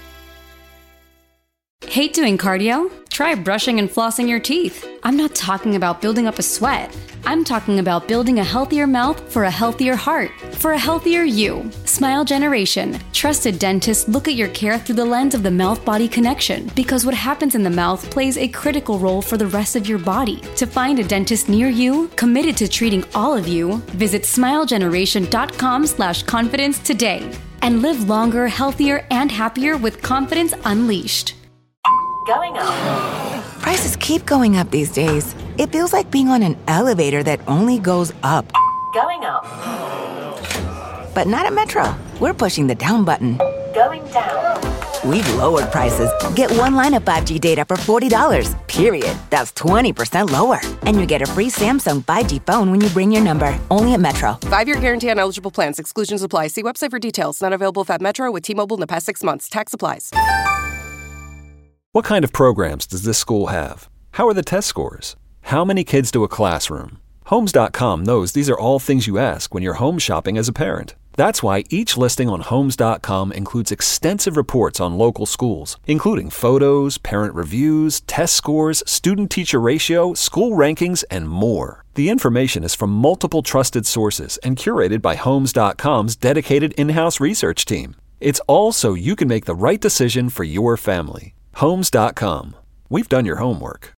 Hate doing cardio? Try brushing and flossing your teeth. I'm not talking about building up a sweat. I'm talking about building a healthier mouth for a healthier heart, for a healthier you. Smile Generation. Trusted dentists look at your care through the lens of the mouth-body connection, because what happens in the mouth plays a critical role for the rest of your body. To find a dentist near you, committed to treating all of you, visit smilegeneration.com slash confidence today and live longer, healthier, and happier with confidence unleashed. Going up. Prices keep going up these days. It feels like being on an elevator that only goes up. Going up. But not at Metro. We're pushing the down button. Going down. We've lowered prices. Get one line of five G data for forty dollars. Period. That's twenty percent lower. And you get a free Samsung five G phone when you bring your number. Only at Metro. Five-year guarantee on eligible plans. Exclusions apply. See website for details. Not available at Metro with T-Mobile in the past six months. Tax applies. What kind of programs does this school have? How are the test scores? How many kids do a classroom? Homes dot com knows these are all things you ask when you're home shopping as a parent. That's why each listing on Homes dot com includes extensive reports on local schools, including photos, parent reviews, test scores, student-teacher ratio, school rankings, and more. The information is from multiple trusted sources and curated by Homes dot com's dedicated in-house research team. It's all so you can make the right decision for your family. Homes dot com. We've done your homework.